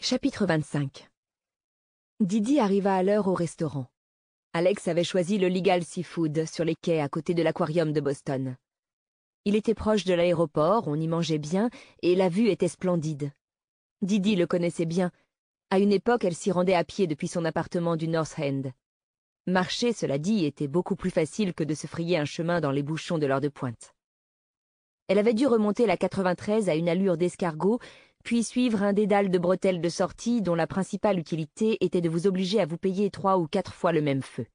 Chapitre 25. Didi arriva à l'heure au restaurant. Alex avait choisi le Legal Seafood sur les quais à côté de l'aquarium de Boston. Il était proche de l'aéroport, on y mangeait bien et la vue était splendide. Didi le connaissait bien. À une époque, elle s'y rendait à pied depuis son appartement du North End. Marcher, cela dit, était beaucoup plus facile que de se frayer un chemin dans les bouchons de l'heure de pointe. Elle avait dû remonter la 93 à une allure d'escargot, puis suivre un dédale de bretelles de sortie dont la principale utilité était de vous obliger à vous payer 3 ou 4 fois le même feu.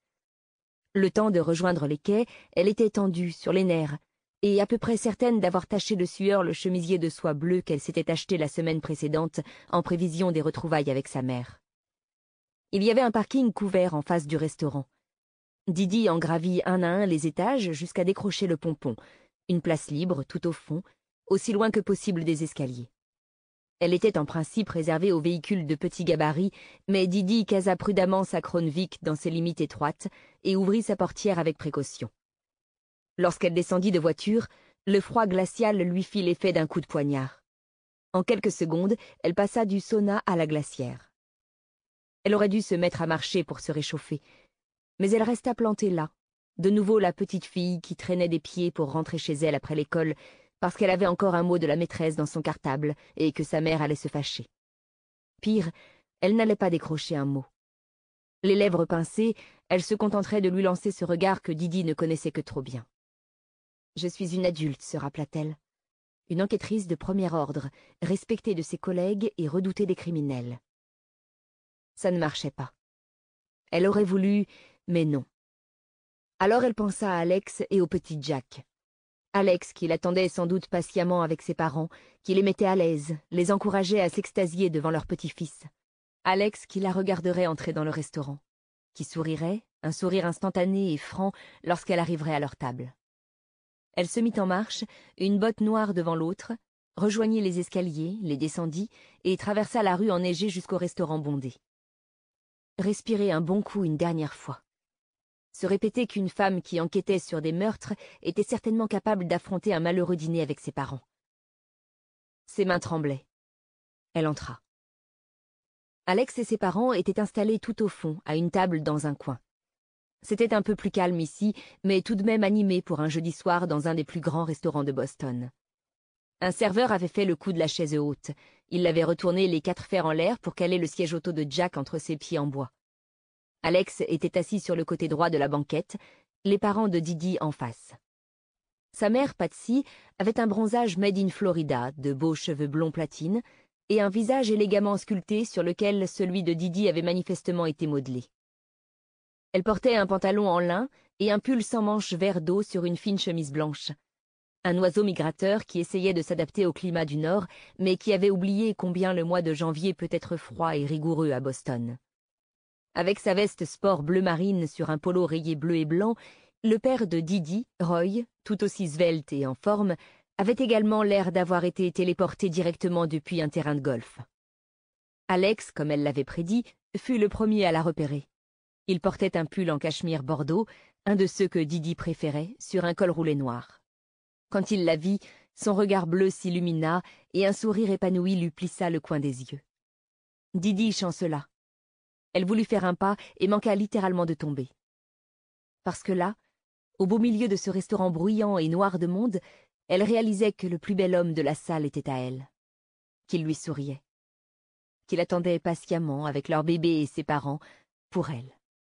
Le temps de rejoindre les quais, elle était tendue, sur les nerfs, et à peu près certaine d'avoir taché de sueur le chemisier de soie bleue qu'elle s'était acheté la semaine précédente en prévision des retrouvailles avec sa mère. Il y avait un parking couvert en face du restaurant. Didi en gravit un à un les étages jusqu'à décrocher le pompon, une place libre tout au fond, aussi loin que possible des escaliers. Elle était en principe réservée aux véhicules de petit gabarit, mais Didi casa prudemment sa Kronvik dans ses limites étroites et ouvrit sa portière avec précaution. Lorsqu'elle descendit de voiture, le froid glacial lui fit l'effet d'un coup de poignard. En quelques secondes, elle passa du sauna à la glacière. Elle aurait dû se mettre à marcher pour se réchauffer, mais elle resta plantée là, de nouveau la petite fille qui traînait des pieds pour rentrer chez elle après l'école, parce qu'elle avait encore un mot de la maîtresse dans son cartable et que sa mère allait se fâcher. Pire, elle n'allait pas décrocher un mot. Les lèvres pincées, elle se contenterait de lui lancer ce regard que Didi ne connaissait que trop bien. « Je suis une adulte », se rappela-t-elle. Une enquêtrice de premier ordre, respectée de ses collègues et redoutée des criminels. Ça ne marchait pas. Elle aurait voulu, mais non. Alors elle pensa à Alex et au petit Jack. Alex, qui l'attendait sans doute patiemment avec ses parents, qui les mettait à l'aise, les encourageait à s'extasier devant leur petit-fils. Alex qui la regarderait entrer dans le restaurant, qui sourirait, un sourire instantané et franc, lorsqu'elle arriverait à leur table. Elle se mit en marche, une botte noire devant l'autre, rejoignit les escaliers, les descendit et traversa la rue enneigée jusqu'au restaurant bondé. Respirer un bon coup une dernière fois. Se répéter qu'une femme qui enquêtait sur des meurtres était certainement capable d'affronter un malheureux dîner avec ses parents. Ses mains tremblaient. Elle entra. Alex et ses parents étaient installés tout au fond, à une table dans un coin. C'était un peu plus calme ici, mais tout de même animé pour un jeudi soir dans un des plus grands restaurants de Boston. Un serveur avait fait le coup de la chaise haute. Il l'avait retourné les 4 fers en l'air pour caler le siège auto de Jack entre ses pieds en bois. Alex était assis sur le côté droit de la banquette, les parents de Didi en face. Sa mère, Patsy, avait un bronzage made in Florida, de beaux cheveux blonds platine, et un visage élégamment sculpté sur lequel celui de Didi avait manifestement été modelé. Elle portait un pantalon en lin et un pull sans manches vert d'eau sur une fine chemise blanche. Un oiseau migrateur qui essayait de s'adapter au climat du Nord, mais qui avait oublié combien le mois de janvier peut être froid et rigoureux à Boston. Avec sa veste sport bleu marine sur un polo rayé bleu et blanc, le père de Didi, Roy, tout aussi svelte et en forme, avait également l'air d'avoir été téléporté directement depuis un terrain de golf. Alex, comme elle l'avait prédit, fut le premier à la repérer. Il portait un pull en cachemire bordeaux, un de ceux que Didi préférait, sur un col roulé noir. Quand il la vit, son regard bleu s'illumina et un sourire épanoui lui plissa le coin des yeux. Didi chancela. Elle voulut faire un pas et manqua littéralement de tomber. Parce que là, au beau milieu de ce restaurant bruyant et noir de monde, elle réalisait que le plus bel homme de la salle était à elle, qu'il lui souriait, qu'il attendait patiemment avec leur bébé et ses parents pour elle.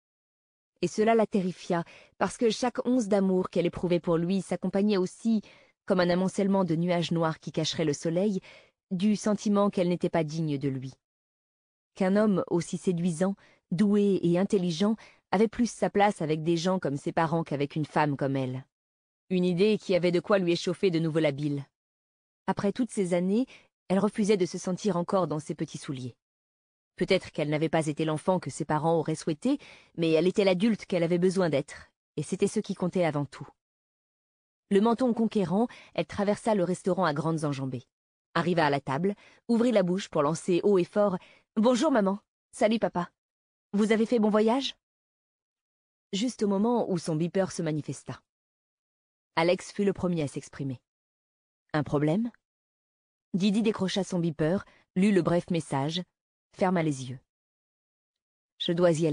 Et cela la terrifia, parce que chaque once d'amour qu'elle éprouvait pour lui s'accompagnait aussi, comme un amoncellement de nuages noirs qui cacheraient le soleil, du sentiment qu'elle n'était pas digne de lui. Qu'un homme aussi séduisant, doué et intelligent avait plus sa place avec des gens comme ses parents qu'avec une femme comme elle. Une idée qui avait de quoi lui échauffer de nouveau la bile. Après toutes ces années, elle refusait de se sentir encore dans ses petits souliers. Peut-être qu'elle n'avait pas été l'enfant que ses parents auraient souhaité, mais elle était l'adulte qu'elle avait besoin d'être, et c'était ce qui comptait avant tout. Le menton conquérant, elle traversa le restaurant à grandes enjambées. Arriva à la table, ouvrit la bouche pour lancer haut et fort « Bonjour maman, salut papa. Vous avez fait bon voyage ?» Juste au moment où son beeper se manifesta. Alex fut le premier à s'exprimer. « Un problème ?» Didi décrocha son beeper, lut le bref message, ferma les yeux. « Je dois y aller. »«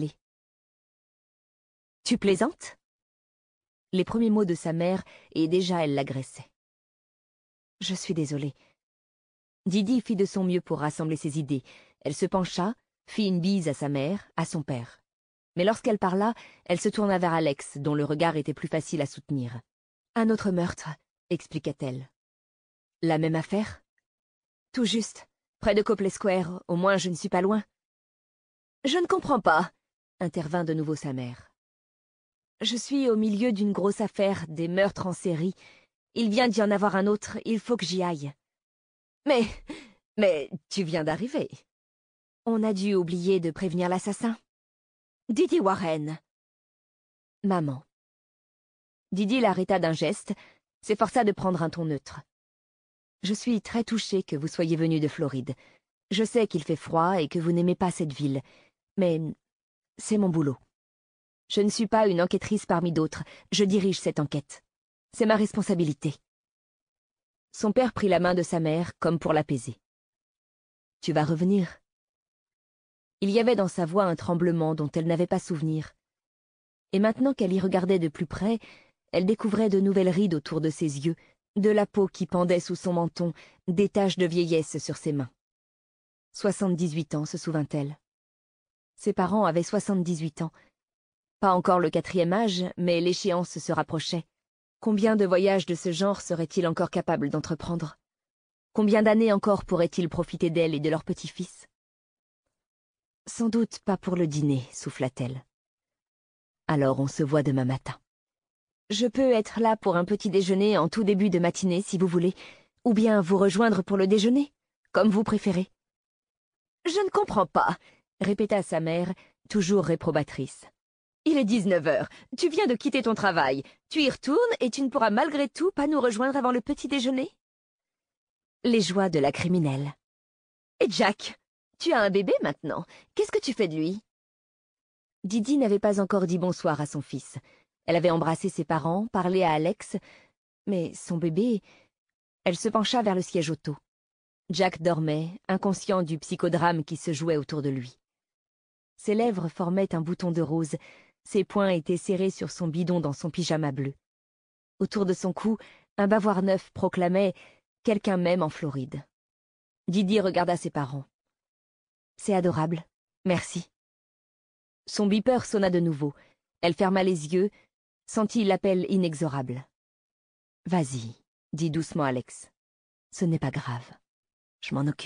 Tu plaisantes ?» Les premiers mots de sa mère, et déjà elle l'agressait. « Je suis désolée. » Didi fit de son mieux pour rassembler ses idées. Elle se pencha, fit une bise à sa mère, à son père. Mais lorsqu'elle parla, elle se tourna vers Alex, dont le regard était plus facile à soutenir. « Un autre meurtre, » expliqua-t-elle. « La même affaire ?»« Tout juste, près de Copley Square, au moins je ne suis pas loin. »« Je ne comprends pas, » intervint de nouveau sa mère. « Je suis au milieu d'une grosse affaire, des meurtres en série. Il vient d'y en avoir un autre, il faut que j'y aille. »« Mais tu viens d'arriver. » « On a dû oublier de prévenir l'assassin. »« Didi Warren. »« Maman. » Didi l'arrêta d'un geste, s'efforça de prendre un ton neutre. « Je suis très touchée que vous soyez venu de Floride. Je sais qu'il fait froid et que vous n'aimez pas cette ville, mais c'est mon boulot. Je ne suis pas une enquêtrice parmi d'autres, je dirige cette enquête. C'est ma responsabilité. » Son père prit la main de sa mère comme pour l'apaiser. « Tu vas revenir ?» Il y avait dans sa voix un tremblement dont elle n'avait pas souvenir. Et maintenant qu'elle y regardait de plus près, elle découvrait de nouvelles rides autour de ses yeux, de la peau qui pendait sous son menton, des taches de vieillesse sur ses mains. 78 ans, se souvint-elle. Ses parents avaient 78 ans. Pas encore le 4e âge, mais l'échéance se rapprochait. Combien de voyages de ce genre serait-il encore capable d'entreprendre? Combien d'années encore pourrait-il profiter d'elle et de leur petit-fils? Sans doute pas pour le dîner, souffla-t-elle. Alors on se voit demain matin. Je peux être là pour un petit déjeuner en tout début de matinée, si vous voulez, ou bien vous rejoindre pour le déjeuner, comme vous préférez. Je ne comprends pas, répéta sa mère, toujours réprobatrice. Il est 19h, tu viens de quitter ton travail, tu y retournes et tu ne pourras malgré tout pas nous rejoindre avant le petit déjeuner? Les joies de la criminelle. Et Jack, tu as un bébé maintenant, qu'est-ce que tu fais de lui? Didi n'avait pas encore dit bonsoir à son fils. Elle avait embrassé ses parents, parlé à Alex, mais son bébé... Elle se pencha vers le siège auto. Jack dormait, inconscient du psychodrame qui se jouait autour de lui. Ses lèvres formaient un bouton de rose, ses poings étaient serrés sur son bidon dans son pyjama bleu. Autour de son cou, un bavoir neuf proclamait « Quelqu'un m'aime en Floride ». Didi regarda ses parents. « C'est adorable, merci. » Son beeper sonna de nouveau. Elle ferma les yeux, sentit l'appel inexorable. « Vas-y, » dit doucement Alex. « Ce n'est pas grave. Je m'en occupe. »«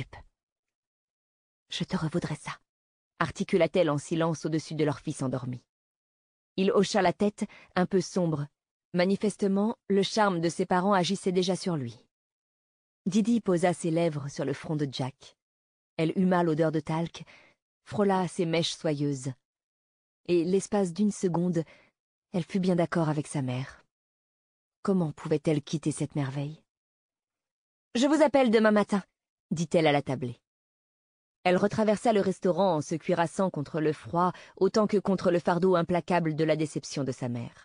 Je te revaudrai ça, » articula-t-elle en silence au-dessus de leur fils endormi. Il hocha la tête, un peu sombre. Manifestement, le charme de ses parents agissait déjà sur lui. Didi posa ses lèvres sur le front de Jack. Elle huma l'odeur de talc, frôla ses mèches soyeuses. Et l'espace d'une seconde, elle fut bien d'accord avec sa mère. Comment pouvait-elle quitter cette merveille? « Je vous appelle demain matin, » dit-elle à la tablée. Elle retraversa le restaurant en se cuirassant contre le froid autant que contre le fardeau implacable de la déception de sa mère.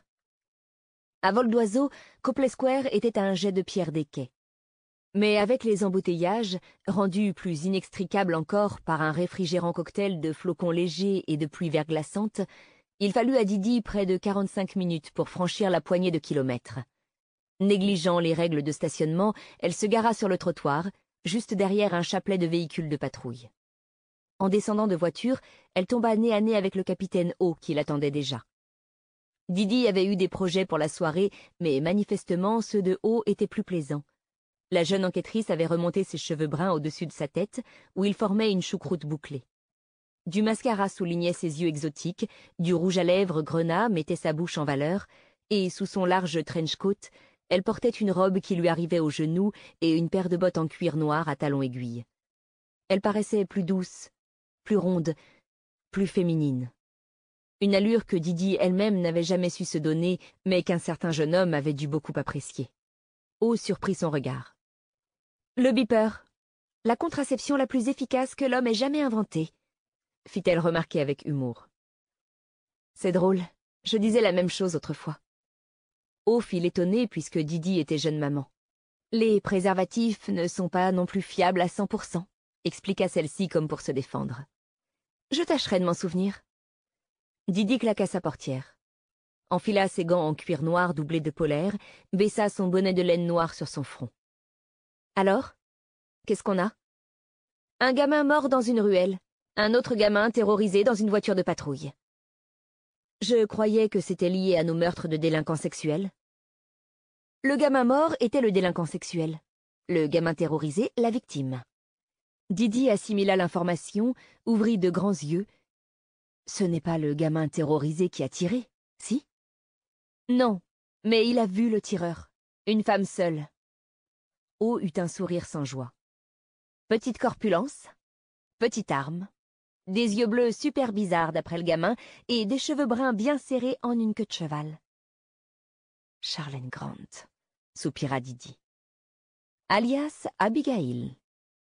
À vol d'oiseau, Copley Square était à un jet de pierre des quais. Mais avec les embouteillages, rendus plus inextricables encore par un réfrigérant cocktail de flocons légers et de pluie verglaçante, il fallut à Didi près de 45 minutes pour franchir la poignée de kilomètres. Négligeant les règles de stationnement, elle se gara sur le trottoir, juste derrière un chapelet de véhicules de patrouille. En descendant de voiture, elle tomba nez à nez avec le capitaine O qui l'attendait déjà. Didi avait eu des projets pour la soirée, mais manifestement ceux de O étaient plus plaisants. La jeune enquêtrice avait remonté ses cheveux bruns au-dessus de sa tête, où ils formaient une choucroute bouclée. Du mascara soulignait ses yeux exotiques, du rouge à lèvres grenat mettait sa bouche en valeur, et sous son large trench-coat, elle portait une robe qui lui arrivait aux genoux et une paire de bottes en cuir noir à talons aiguilles. Elle paraissait plus douce, plus ronde, plus féminine. Une allure que Didi elle-même n'avait jamais su se donner, mais qu'un certain jeune homme avait dû beaucoup apprécier. O surprit son regard. « Le beeper, la contraception la plus efficace que l'homme ait jamais inventée, » fit-elle remarquer avec humour. « C'est drôle, je disais la même chose autrefois. » O fit l'étonner puisque Didi était jeune maman. « Les préservatifs ne sont pas non plus fiables à 100%, expliqua celle-ci comme pour se défendre. Je tâcherai de m'en souvenir. Didi claqua sa portière, enfila ses gants en cuir noir doublés de polaire, baissa son bonnet de laine noire sur son front. Alors, qu'est-ce qu'on a? Un gamin mort dans une ruelle, un autre gamin terrorisé dans une voiture de patrouille. Je croyais que c'était lié à nos meurtres de délinquants sexuels. Le gamin mort était le délinquant sexuel. Le gamin terrorisé, la victime. Didi assimila l'information, ouvrit de grands yeux. Ce n'est pas le gamin terrorisé qui a tiré, si? Non, mais il a vu le tireur. Une femme seule. O eut un sourire sans joie. Petite corpulence, petite arme, des yeux bleus super bizarres d'après le gamin et des cheveux bruns bien serrés en une queue de cheval. Charlène Grant, soupira Didi. Alias Abigail.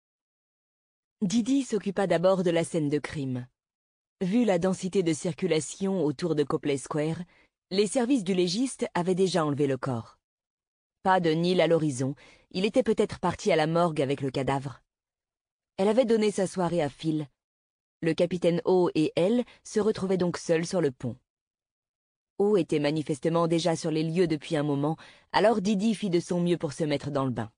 Didi s'occupa d'abord de la scène de crime. Vu la densité de circulation autour de Copley Square, les services du légiste avaient déjà enlevé le corps. Pas de Neil à l'horizon, il était peut-être parti à la morgue avec le cadavre. Elle avait donné sa soirée à Phil. Le capitaine O et elle se retrouvaient donc seuls sur le pont. O était manifestement déjà sur les lieux depuis un moment, alors Didi fit de son mieux pour se mettre dans le bain.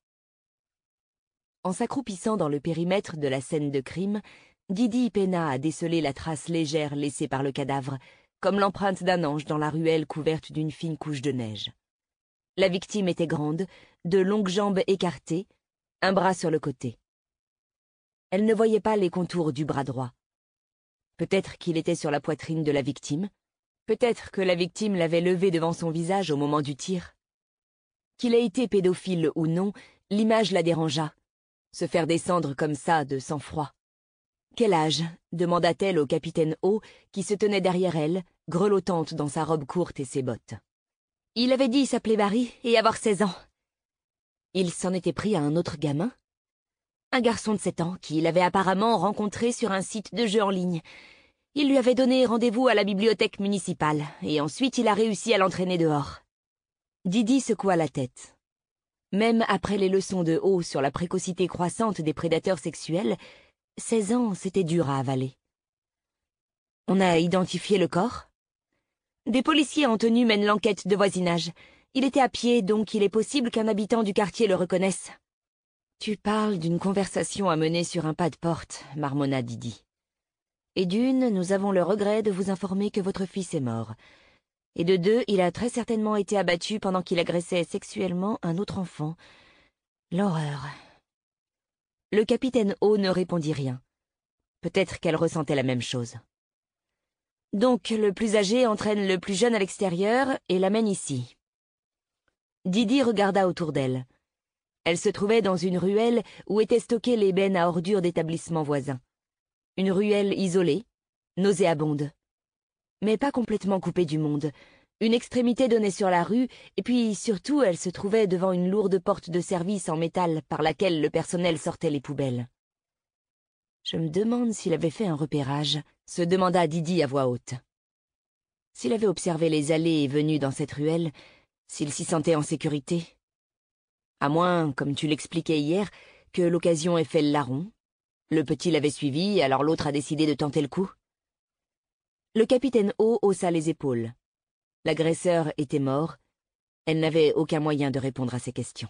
En s'accroupissant dans le périmètre de la scène de crime, Didi peina à déceler la trace légère laissée par le cadavre, comme l'empreinte d'un ange dans la ruelle couverte d'une fine couche de neige. La victime était grande, de longues jambes écartées, un bras sur le côté. Elle ne voyait pas les contours du bras droit. Peut-être qu'il était sur la poitrine de la victime, peut-être que la victime l'avait levé devant son visage au moment du tir. Qu'il ait été pédophile ou non, l'image la dérangea. Se faire descendre comme ça de sang-froid. Quel âge? Demanda-t-elle au capitaine O, qui se tenait derrière elle, grelottante dans sa robe courte et ses bottes. Il avait dit s'appeler Barry et avoir 16 ans. Il s'en était pris à un autre gamin? Un garçon de 7 ans qu'il avait apparemment rencontré sur un site de jeu en ligne. Il lui avait donné rendez-vous à la bibliothèque municipale, et ensuite il a réussi à l'entraîner dehors. Didi secoua la tête. Même après les leçons de O sur la précocité croissante des prédateurs sexuels, 16 ans, c'était dur à avaler. On a identifié le corps? Des policiers en tenue mènent l'enquête de voisinage. Il était à pied, donc il est possible qu'un habitant du quartier le reconnaisse. Tu parles d'une conversation à mener sur un pas de porte, marmonna Didi. Et d'une, nous avons le regret de vous informer que votre fils est mort. Et de deux, il a très certainement été abattu pendant qu'il agressait sexuellement un autre enfant. L'horreur. Le capitaine O ne répondit rien. Peut-être qu'elle ressentait la même chose. Donc, le plus âgé entraîne le plus jeune à l'extérieur et l'amène ici. Didi regarda autour d'elle. Elle se trouvait dans une ruelle où étaient stockées les bennes à ordures d'établissements voisins. Une ruelle isolée, nauséabonde. Mais pas complètement coupée du monde. Une extrémité donnait sur la rue, et puis surtout elle se trouvait devant une lourde porte de service en métal par laquelle le personnel sortait les poubelles. Je me demande s'il avait fait un repérage, se demanda Didi à voix haute. S'il avait observé les allées et venues dans cette ruelle, s'il s'y sentait en sécurité. À moins, comme tu l'expliquais hier, que l'occasion ait fait le larron. Le petit l'avait suivi, alors l'autre a décidé de tenter le coup. Le capitaine O haussa les épaules. L'agresseur était mort. Elle n'avait aucun moyen de répondre à ces questions.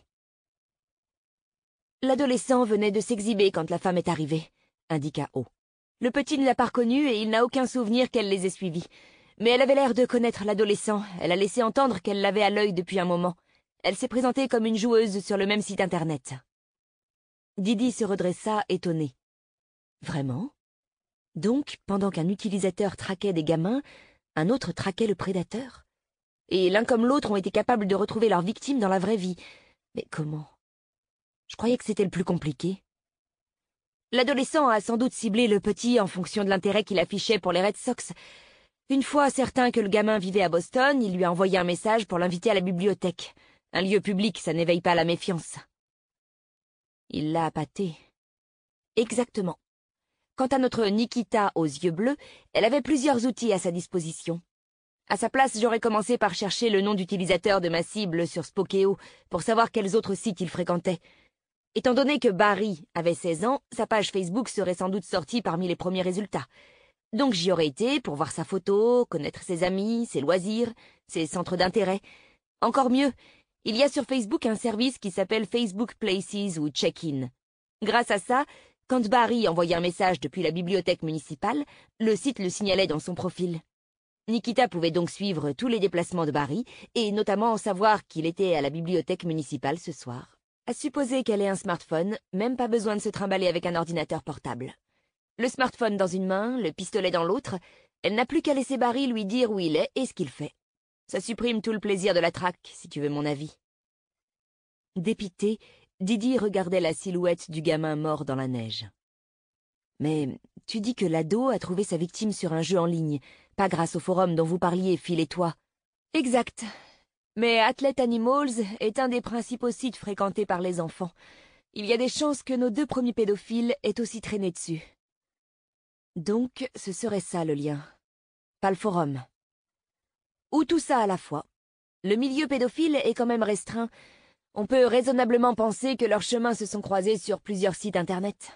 L'adolescent venait de s'exhiber quand la femme est arrivée, indiqua O. Le petit ne l'a pas reconnue et il n'a aucun souvenir qu'elle les ait suivis. Mais elle avait l'air de connaître l'adolescent. Elle a laissé entendre qu'elle l'avait à l'œil depuis un moment. Elle s'est présentée comme une joueuse sur le même site internet. Didi se redressa, étonnée. Vraiment? Donc, pendant qu'un utilisateur traquait des gamins, un autre traquait le prédateur? Et l'un comme l'autre ont été capables de retrouver leur victime dans la vraie vie. Mais comment? Je croyais que c'était le plus compliqué. L'adolescent a sans doute ciblé le petit en fonction de l'intérêt qu'il affichait pour les Red Sox. Une fois certain que le gamin vivait à Boston, il lui a envoyé un message pour l'inviter à la bibliothèque. Un lieu public, ça n'éveille pas la méfiance. Il l'a appâté. Exactement. Quant à notre Nikita aux yeux bleus, elle avait plusieurs outils à sa disposition. À sa place, j'aurais commencé par chercher le nom d'utilisateur de ma cible sur Spokeo pour savoir quels autres sites il fréquentait. Étant donné que Barry avait 16 ans, sa page Facebook serait sans doute sortie parmi les premiers résultats. Donc j'y aurais été pour voir sa photo, connaître ses amis, ses loisirs, ses centres d'intérêt. Encore mieux, il y a sur Facebook un service qui s'appelle Facebook Places ou Check-in. Grâce à ça, quand Barry envoyait un message depuis la bibliothèque municipale, le site le signalait dans son profil. Nikita pouvait donc suivre tous les déplacements de Barry, et notamment savoir qu'il était à la bibliothèque municipale ce soir. À supposer qu'elle ait un smartphone, même pas besoin de se trimballer avec un ordinateur portable. Le smartphone dans une main, le pistolet dans l'autre, elle n'a plus qu'à laisser Barry lui dire où il est et ce qu'il fait. Ça supprime tout le plaisir de la traque, si tu veux mon avis. Dépité, Didi regardait la silhouette du gamin mort dans la neige. Mais tu dis que l'ado a trouvé sa victime sur un jeu en ligne, pas grâce au forum dont vous parliez, Phil et toi. Exact. Mais Athlete Animals est un des principaux sites fréquentés par les enfants. Il y a des chances que nos 2 premiers pédophiles aient aussi traîné dessus. Donc, ce serait ça le lien. Pas le forum. Ou tout ça à la fois. Le milieu pédophile est quand même restreint. On peut raisonnablement penser que leurs chemins se sont croisés sur plusieurs sites internet.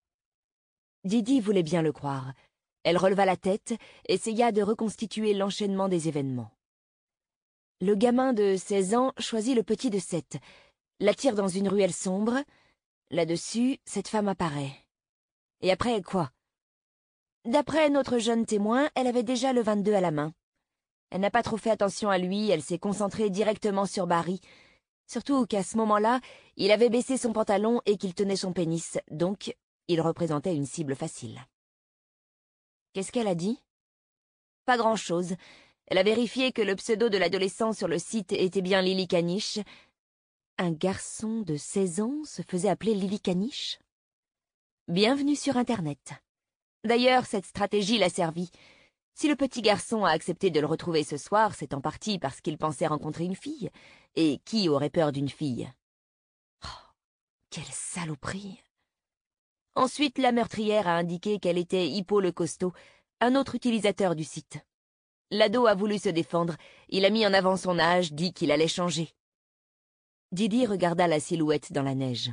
Didi voulait bien le croire. Elle releva la tête, essaya de reconstituer l'enchaînement des événements. Le gamin de 16 ans choisit le petit de 7, l'attire dans une ruelle sombre. Là-dessus, cette femme apparaît. Et après, quoi? D'après notre jeune témoin, elle avait déjà le 22 à la main. Elle n'a pas trop fait attention à lui, elle s'est concentrée directement sur Barry. Surtout qu'à ce moment-là, il avait baissé son pantalon et qu'il tenait son pénis, donc il représentait une cible facile. Qu'est-ce qu'elle a dit? Pas grand-chose. Elle a vérifié que le pseudo de l'adolescent sur le site était bien Lily Caniche. Un garçon de 16 ans se faisait appeler Lily Caniche? Bienvenue sur Internet. D'ailleurs, cette stratégie l'a servi. Si le petit garçon a accepté de le retrouver ce soir, c'est en partie parce qu'il pensait rencontrer une fille. Et qui aurait peur d'une fille? Oh, quelle saloperie! Ensuite, la meurtrière a indiqué qu'elle était Hippo le Costaud, un autre utilisateur du site. L'ado a voulu se défendre, il a mis en avant son âge, dit qu'il allait changer. Didi regarda la silhouette dans la neige.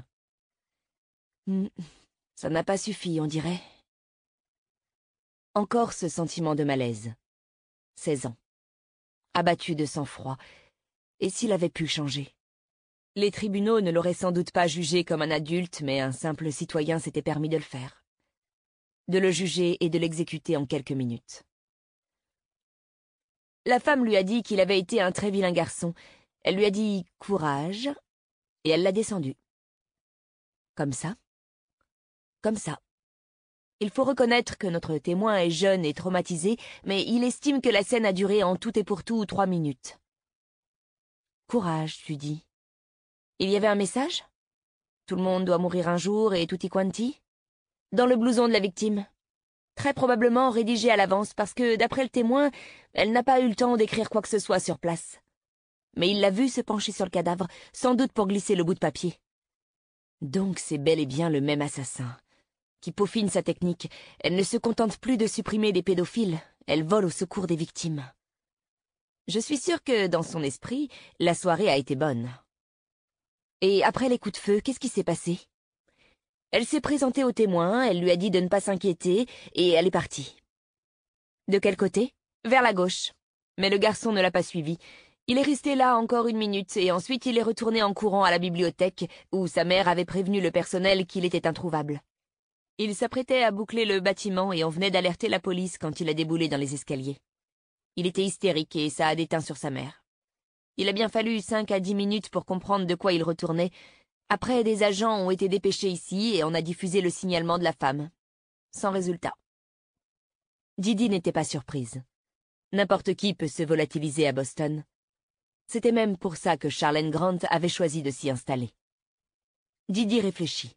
Ça n'a pas suffi, on dirait. Encore ce sentiment de malaise. 16 ans. Abattu de sang-froid. Et s'il avait pu changer? Les tribunaux ne l'auraient sans doute pas jugé comme un adulte, mais un simple citoyen s'était permis de le faire. De le juger et de l'exécuter en quelques minutes. La femme lui a dit qu'il avait été un très vilain garçon. Elle lui a dit « courage » et elle l'a descendu. Comme ça. Comme ça. Il faut reconnaître que notre témoin est jeune et traumatisé, mais il estime que la scène a duré en tout et pour tout 3 minutes. Courage, tu dis. Il y avait un message? Tout le monde doit mourir un jour et tutti quanti? Dans le blouson de la victime. Très probablement rédigé à l'avance parce que, d'après le témoin, elle n'a pas eu le temps d'écrire quoi que ce soit sur place. Mais il l'a vu se pencher sur le cadavre, sans doute pour glisser le bout de papier. Donc c'est bel et bien le même assassin, qui peaufine sa technique. Elle ne se contente plus de supprimer des pédophiles, elle vole au secours des victimes. Je suis sûre que, dans son esprit, la soirée a été bonne. Et après les coups de feu, qu'est-ce qui s'est passé? Elle s'est présentée au témoin, elle lui a dit de ne pas s'inquiéter, et elle est partie. De quel côté? Vers la gauche. Mais le garçon ne l'a pas suivi. Il est resté là encore 1 minute, et ensuite il est retourné en courant à la bibliothèque, où sa mère avait prévenu le personnel qu'il était introuvable. Il s'apprêtait à boucler le bâtiment, et on venait d'alerter la police quand il a déboulé dans les escaliers. Il était hystérique, et ça a déteint sur sa mère. Il a bien fallu 5 à 10 minutes pour comprendre de quoi il retournait. Après, des agents ont été dépêchés ici et on a diffusé le signalement de la femme. Sans résultat. Didi n'était pas surprise. N'importe qui peut se volatiliser à Boston. C'était même pour ça que Charlene Grant avait choisi de s'y installer. Didi réfléchit.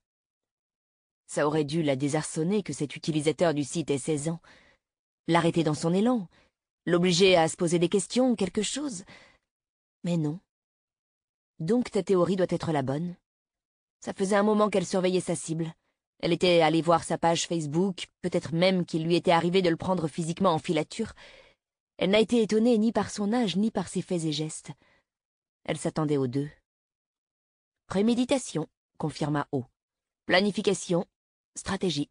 Ça aurait dû la désarçonner que cet utilisateur du site ait 16 ans. L'arrêter dans son élan. L'obliger à se poser des questions, quelque chose. Mais non. Donc ta théorie doit être la bonne. Ça faisait un moment qu'elle surveillait sa cible. Elle était allée voir sa page Facebook, peut-être même qu'il lui était arrivé de le prendre physiquement en filature. Elle n'a été étonnée ni par son âge, ni par ses faits et gestes. Elle s'attendait aux deux. Préméditation, confirma O. Planification, stratégie.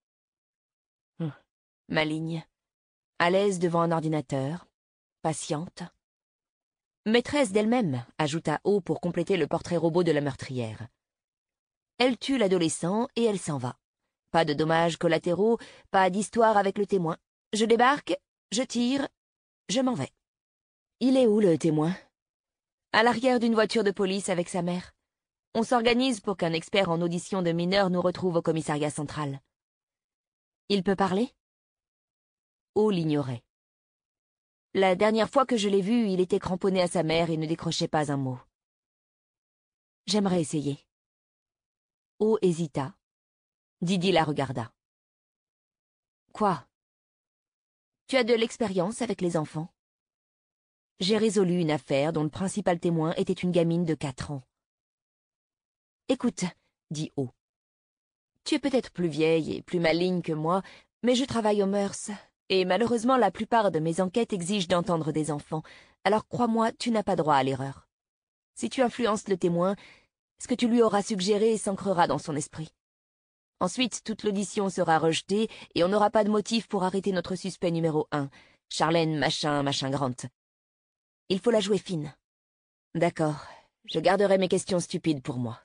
Maligne, à l'aise devant un ordinateur, patiente. Maîtresse d'elle-même, ajouta O pour compléter le portrait robot de la meurtrière. Elle tue l'adolescent et elle s'en va. Pas de dommages collatéraux, pas d'histoire avec le témoin. Je débarque, je tire, je m'en vais. Il est où le témoin? À l'arrière d'une voiture de police avec sa mère. On s'organise pour qu'un expert en audition de mineurs nous retrouve au commissariat central. Il peut parler? O l'ignorait. La dernière fois que je l'ai vu, il était cramponné à sa mère et ne décrochait pas un mot. J'aimerais essayer. O hésita. Didi la regarda. Quoi? Tu as de l'expérience avec les enfants? J'ai résolu une affaire dont le principal témoin était une gamine de 4 ans. Écoute, dit O. Tu es peut-être plus vieille et plus maligne que moi, mais je travaille aux mœurs, et malheureusement la plupart de mes enquêtes exigent d'entendre des enfants, alors crois-moi, tu n'as pas droit à l'erreur. Si tu influences le témoin, ce que tu lui auras suggéré s'ancrera dans son esprit. Ensuite, toute l'audition sera rejetée et on n'aura pas de motif pour arrêter notre suspect numéro 1, Charlène machin Grant. Il faut la jouer fine. D'accord, je garderai mes questions stupides pour moi.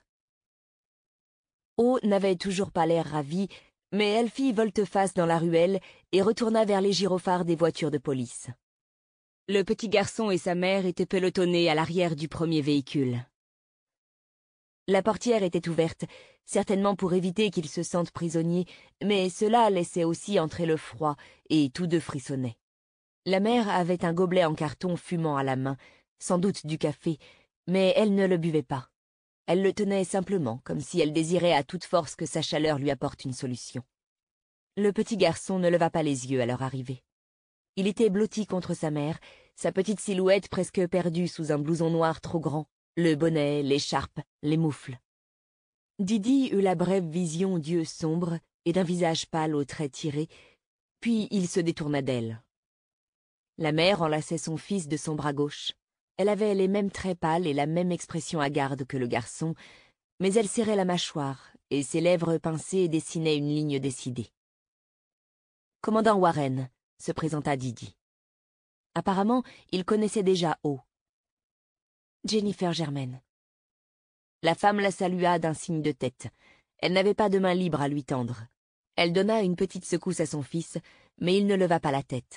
O n'avait toujours pas l'air ravi, mais elle fit volte-face dans la ruelle et retourna vers les gyrophares des voitures de police. Le petit garçon et sa mère étaient pelotonnés à l'arrière du premier véhicule. La portière était ouverte, certainement pour éviter qu'ils se sentent prisonniers, mais cela laissait aussi entrer le froid, et tous deux frissonnaient. La mère avait un gobelet en carton fumant à la main, sans doute du café, mais elle ne le buvait pas. Elle le tenait simplement, comme si elle désirait à toute force que sa chaleur lui apporte une solution. Le petit garçon ne leva pas les yeux à leur arrivée. Il était blotti contre sa mère, sa petite silhouette presque perdue sous un blouson noir trop grand, le bonnet, l'écharpe, les moufles. Didi eut la brève vision d'yeux sombres et d'un visage pâle aux traits tirés, puis il se détourna d'elle. La mère enlaçait son fils de son bras gauche. Elle avait les mêmes traits pâles et la même expression hagarde que le garçon, mais elle serrait la mâchoire, et ses lèvres pincées dessinaient une ligne décidée. « Commandant Warren », se présenta Didi. Apparemment, il connaissait déjà O. Jennifer Germaine. La femme la salua d'un signe de tête. Elle n'avait pas de main libre à lui tendre. Elle donna une petite secousse à son fils, mais il ne leva pas la tête.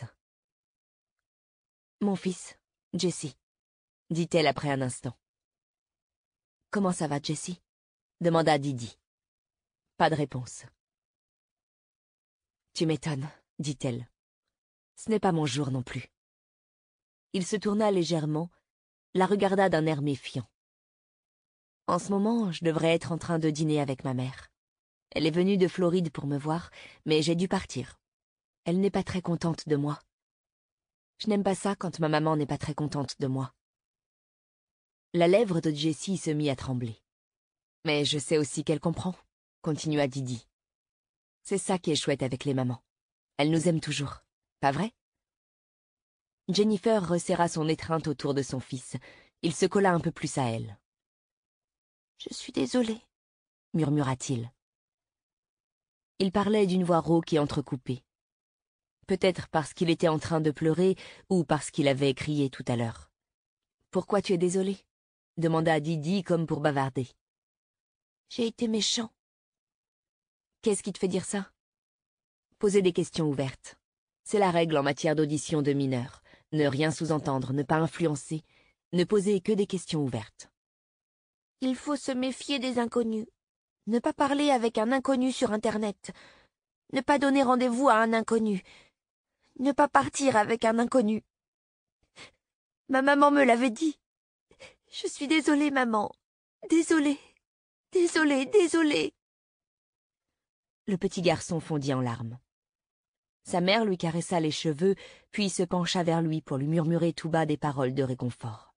« Mon fils, Jesse », dit-elle après un instant. « Comment ça va, Jesse ?» demanda Didi. Pas de réponse. « Tu m'étonnes, » dit-elle. « Ce n'est pas mon jour non plus. » Il se tourna légèrement, la regarda d'un air méfiant. « En ce moment, je devrais être en train de dîner avec ma mère. Elle est venue de Floride pour me voir, mais j'ai dû partir. Elle n'est pas très contente de moi. Je n'aime pas ça quand ma maman n'est pas très contente de moi. » La lèvre de Jessie se mit à trembler. « Mais je sais aussi qu'elle comprend, » continua Didi. « C'est ça qui est chouette avec les mamans. Elles nous aiment toujours, pas vrai ?» Jennifer resserra son étreinte autour de son fils. Il se colla un peu plus à elle. « Je suis désolée, » murmura-t-il. Il parlait d'une voix rauque et entrecoupée. Peut-être parce qu'il était en train de pleurer ou parce qu'il avait crié tout à l'heure. « Pourquoi tu es désolée ?» demanda Didi comme pour bavarder. « J'ai été méchant. »« Qu'est-ce qui te fait dire ça ?» Poser des questions ouvertes. C'est la règle en matière d'audition de mineurs. Ne rien sous-entendre, ne pas influencer, ne poser que des questions ouvertes. « Il faut se méfier des inconnus. Ne pas parler avec un inconnu sur Internet. Ne pas donner rendez-vous à un inconnu. Ne pas partir avec un inconnu. Ma maman me l'avait dit. Je suis désolée, maman. Désolée. Désolée, désolée. » Le petit garçon fondit en larmes. Sa mère lui caressa les cheveux, puis se pencha vers lui pour lui murmurer tout bas des paroles de réconfort.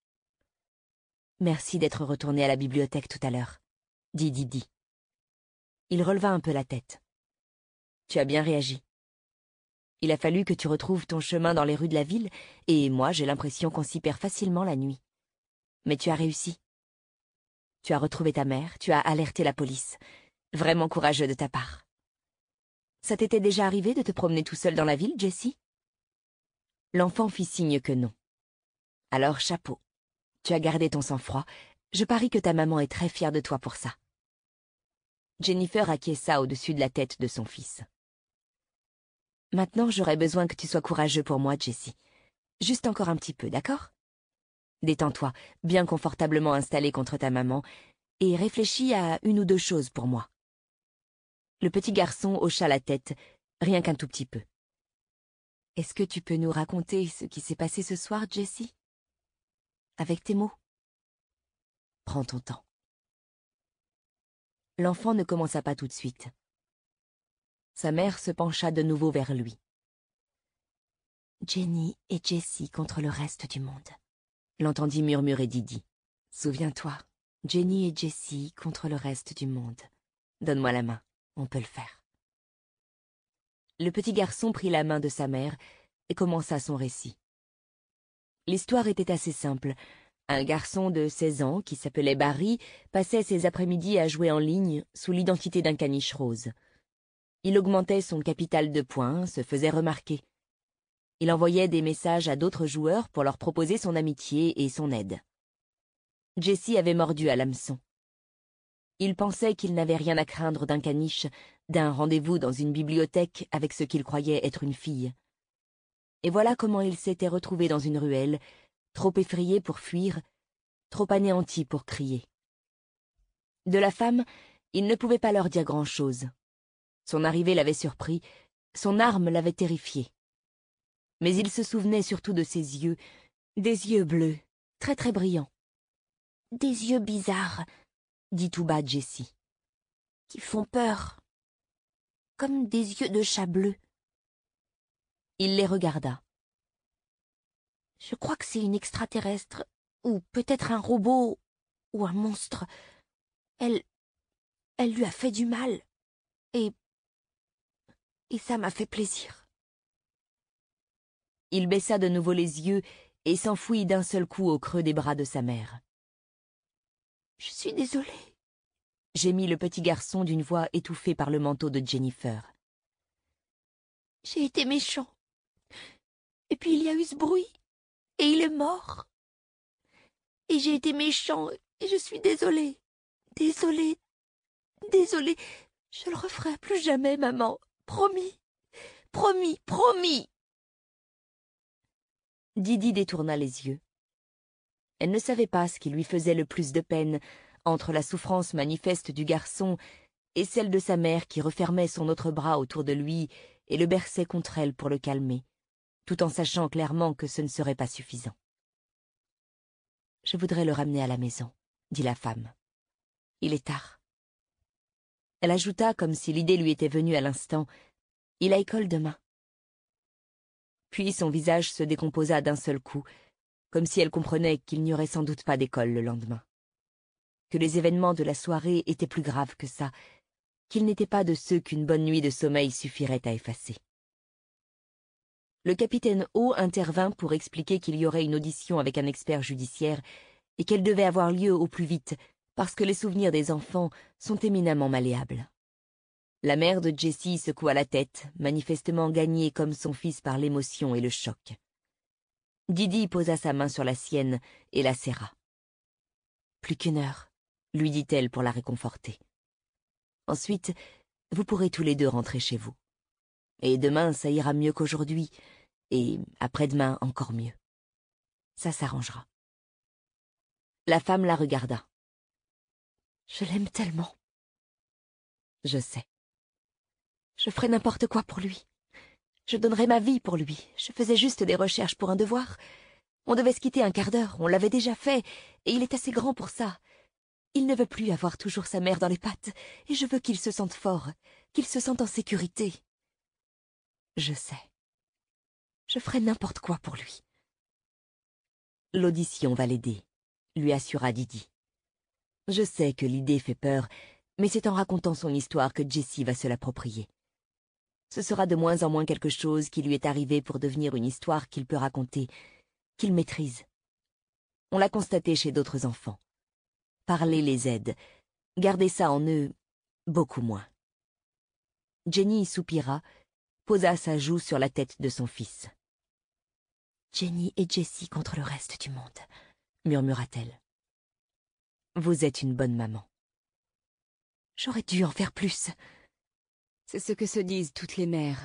« Merci d'être retourné à la bibliothèque tout à l'heure, » dit Didi. Il releva un peu la tête. « Tu as bien réagi. Il a fallu que tu retrouves ton chemin dans les rues de la ville, et moi j'ai l'impression qu'on s'y perd facilement la nuit. Mais tu as réussi. Tu as retrouvé ta mère, tu as alerté la police. Vraiment courageux de ta part. Ça t'était déjà arrivé de te promener tout seul dans la ville, Jessie? L'enfant fit signe que non. Alors, chapeau. Tu as gardé ton sang-froid. Je parie que ta maman est très fière de toi pour ça. Jennifer acquiesça au-dessus de la tête de son fils. Maintenant, j'aurais besoin que tu sois courageux pour moi, Jessie. Juste encore un petit peu, d'accord? Détends-toi, bien confortablement installé contre ta maman, et réfléchis à une ou deux choses pour moi. Le petit garçon hocha la tête, rien qu'un tout petit peu. Est-ce que tu peux nous raconter ce qui s'est passé ce soir, Jessie? Avec tes mots. Prends ton temps. L'enfant ne commença pas tout de suite. Sa mère se pencha de nouveau vers lui. Jenny et Jessie contre le reste du monde, l'entendit murmurer Didi. Souviens-toi, Jenny et Jessie contre le reste du monde. Donne-moi la main, on peut le faire. Le petit garçon prit la main de sa mère et commença son récit. L'histoire était assez simple. Un garçon de 16 ans, qui s'appelait Barry, passait ses après-midi à jouer en ligne sous l'identité d'un caniche rose. Il augmentait son capital de points, se faisait remarquer. Il envoyait des messages à d'autres joueurs pour leur proposer son amitié et son aide. Jessie avait mordu à l'hameçon. Il pensait qu'il n'avait rien à craindre d'un caniche, d'un rendez-vous dans une bibliothèque avec ce qu'il croyait être une fille. Et voilà comment il s'était retrouvé dans une ruelle, trop effrayé pour fuir, trop anéanti pour crier. De la femme, il ne pouvait pas leur dire grand-chose. Son arrivée l'avait surpris, son arme l'avait terrifié. Mais il se souvenait surtout de ses yeux, des yeux bleus, très très brillants. Des yeux bizarres, dit tout bas Jessie, qui font peur, comme des yeux de chat bleu. Il les regarda. Je crois que c'est une extraterrestre, ou peut-être un robot, ou un monstre. Elle lui a fait du mal, et ça m'a fait plaisir. Il baissa de nouveau les yeux et s'enfouit d'un seul coup au creux des bras de sa mère. « Je suis désolée, » gémit le petit garçon d'une voix étouffée par le manteau de Jennifer. « J'ai été méchant. Et puis il y a eu ce bruit, et il est mort. Et j'ai été méchant, et je suis désolée. Désolée, désolée. Je le referai plus jamais, maman. Promis, promis, promis. » Didi détourna les yeux. Elle ne savait pas ce qui lui faisait le plus de peine entre la souffrance manifeste du garçon et celle de sa mère qui refermait son autre bras autour de lui et le berçait contre elle pour le calmer, tout en sachant clairement que ce ne serait pas suffisant. « Je voudrais le ramener à la maison, » dit la femme. « Il est tard. » Elle ajouta, comme si l'idée lui était venue à l'instant, « Il a école demain. » Puis son visage se décomposa d'un seul coup, comme si elle comprenait qu'il n'y aurait sans doute pas d'école le lendemain. Que les événements de la soirée étaient plus graves que ça, qu'ils n'étaient pas de ceux qu'une bonne nuit de sommeil suffirait à effacer. Le capitaine O intervint pour expliquer qu'il y aurait une audition avec un expert judiciaire et qu'elle devait avoir lieu au plus vite, parce que les souvenirs des enfants sont éminemment malléables. La mère de Jessie secoua la tête, manifestement gagnée comme son fils par l'émotion et le choc. Didi posa sa main sur la sienne et la serra. « Plus qu'une heure, » lui dit-elle pour la réconforter. « Ensuite, vous pourrez tous les deux rentrer chez vous. Et demain, ça ira mieux qu'aujourd'hui, et après-demain encore mieux. Ça s'arrangera. » La femme la regarda. « Je l'aime tellement. »« Je sais. Je ferai n'importe quoi pour lui. Je donnerai ma vie pour lui. Je faisais juste des recherches pour un devoir. On devait se quitter un quart d'heure, on l'avait déjà fait, et il est assez grand pour ça. Il ne veut plus avoir toujours sa mère dans les pattes, et je veux qu'il se sente fort, qu'il se sente en sécurité. Je sais. Je ferai n'importe quoi pour lui. » « L'audition va l'aider, » lui assura Didi. « Je sais que l'idée fait peur, mais c'est en racontant son histoire que Jessie va se l'approprier. Ce sera de moins en moins quelque chose qui lui est arrivé pour devenir une histoire qu'il peut raconter, qu'il maîtrise. On l'a constaté chez d'autres enfants. parler les aide. Garder ça en eux, beaucoup moins. Jenny soupira, posa sa joue sur la tête de son fils. « Jenny et Jessie contre le reste du monde », murmura-t-elle. « Vous êtes une bonne maman. » « J'aurais dû en faire plus. » C'est ce que se disent toutes les mères.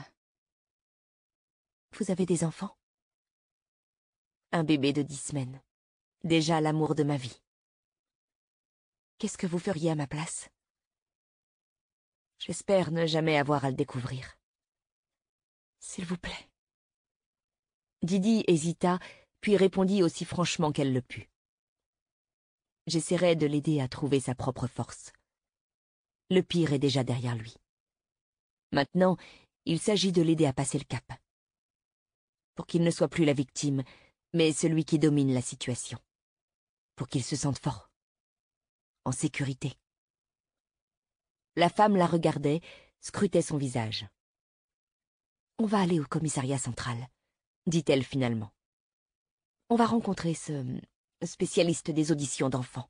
« Vous avez des enfants ? » Un bébé de 10 semaines. Déjà l'amour de ma vie. Qu'est-ce que vous feriez à ma place ? J'espère ne jamais avoir à le découvrir. S'il vous plaît. Didi hésita, puis répondit aussi franchement qu'elle le put. J'essaierai de l'aider à trouver sa propre force. Le pire est déjà derrière lui. Maintenant, il s'agit de l'aider à passer le cap. Pour qu'il ne soit plus la victime, mais celui qui domine la situation. Pour qu'il se sente fort. En sécurité. La femme la regardait, scrutait son visage. « On va aller au commissariat central », dit-elle finalement. « On va rencontrer ce spécialiste des auditions d'enfants.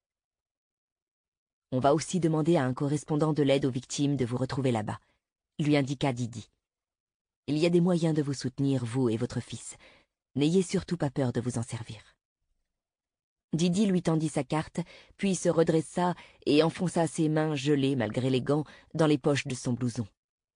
On va aussi demander à un correspondant de l'aide aux victimes de vous retrouver là-bas, » lui indiqua Didi. « Il y a des moyens de vous soutenir, vous et votre fils. N'ayez surtout pas peur de vous en servir. » Didi lui tendit sa carte, puis se redressa et enfonça ses mains gelées, malgré les gants, dans les poches de son blouson.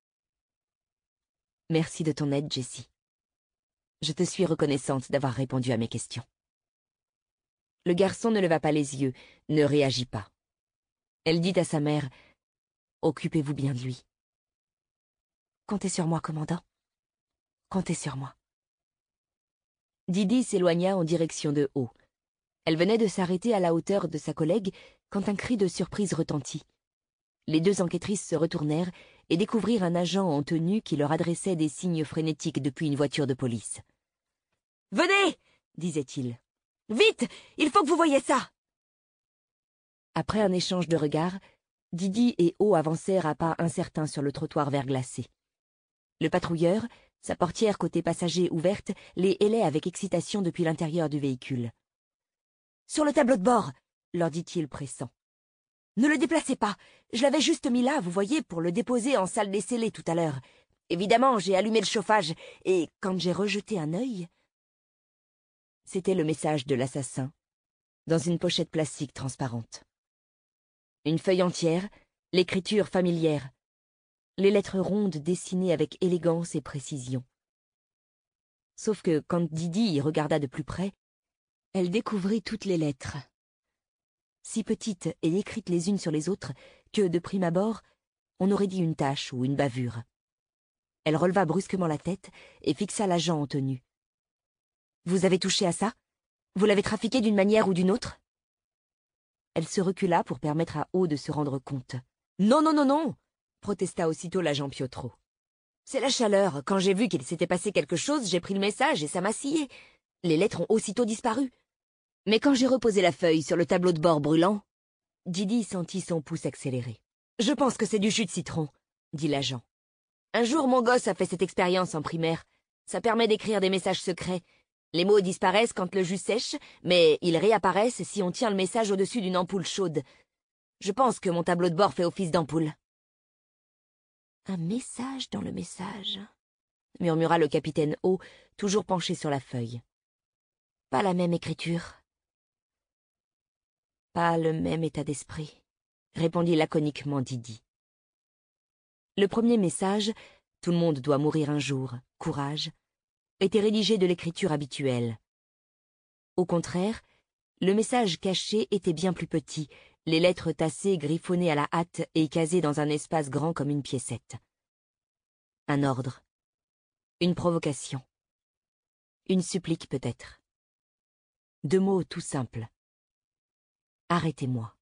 « Merci de ton aide, Jessie. Je te suis reconnaissante d'avoir répondu à mes questions. » Le garçon ne leva pas les yeux, ne réagit pas. Elle dit à sa mère « Occupez-vous bien de lui. »« Comptez sur moi, commandant. Comptez sur moi. » Didi s'éloigna en direction de haut. Elle venait de s'arrêter à la hauteur de sa collègue quand un cri de surprise retentit. Les deux enquêtrices se retournèrent et découvrirent un agent en tenue qui leur adressait des signes frénétiques depuis une voiture de police. « Venez !» disait-il. « Vite ! Il faut que vous voyiez ça !» Après un échange de regards, Didi et O avancèrent à pas incertains sur le trottoir verglacé. Le patrouilleur, sa portière côté passager ouverte, les hélait avec excitation depuis l'intérieur du véhicule. « Sur le tableau de bord !» leur dit-il pressant. « Ne le déplacez pas, je l'avais juste mis là, vous voyez, pour le déposer en salle des scellés tout à l'heure. Évidemment, j'ai allumé le chauffage, et quand j'ai rejeté un œil... » C'était le message de l'assassin, dans une pochette plastique transparente. Une feuille entière, l'écriture familière, les lettres rondes dessinées avec élégance et précision. Sauf que quand Didi y regarda de plus près, elle découvrit toutes les lettres. Si petites et écrites les unes sur les autres que, de prime abord, on aurait dit une tache ou une bavure. Elle releva brusquement la tête et fixa l'agent en tenue. « Vous avez touché à ça ? Vous l'avez trafiqué d'une manière ou d'une autre ?» Elle se recula pour permettre à O de se rendre compte. « Non, non, non, non !» protesta aussitôt l'agent Piotro. « C'est la chaleur. Quand j'ai vu qu'il s'était passé quelque chose, j'ai pris le message et ça m'a scié. Les lettres ont aussitôt disparu. Mais quand j'ai reposé la feuille sur le tableau de bord brûlant... » Didi sentit son pouce accélérer. « Je pense que c'est du jus de citron, » dit l'agent. « Un jour, mon gosse a fait cette expérience en primaire. Ça permet d'écrire des messages secrets. Les mots disparaissent quand le jus sèche, mais ils réapparaissent si on tient le message au-dessus d'une ampoule chaude. Je pense que mon tableau de bord fait office d'ampoule. »« Un message dans le message, » murmura le capitaine O, toujours penché sur la feuille. « Pas la même écriture. »« Pas le même état d'esprit, » répondit laconiquement Didi. Le premier message, « Tout le monde doit mourir un jour, courage », était rédigé de l'écriture habituelle. Au contraire, le message caché était bien plus petit, les lettres tassées griffonnées à la hâte et casées dans un espace grand comme une piécette. Un ordre. Une provocation. Une supplique peut-être. 2 mots tout simples. Arrêtez-moi.